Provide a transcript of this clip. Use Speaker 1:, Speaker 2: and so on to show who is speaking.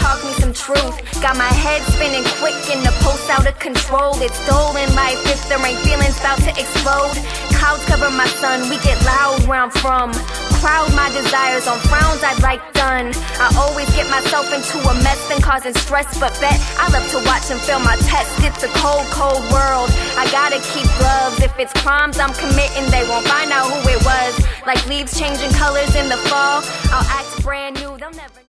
Speaker 1: talk me some truth. Got my head spinning quick and the pulse out of control. It's stolen life if there ain't feelings about to explode. Clouds cover my sun, we get loud where I'm from. Crowd my desires on frowns I'd like done. I always get myself into a mess and causing stress, but bet I love to watch and fail my test. It's a cold, cold world. I gotta keep gloves. If it's crimes I'm committing, they won't find out who it was. Like leaves changing colors in the fall, I'll act brand new. They'll never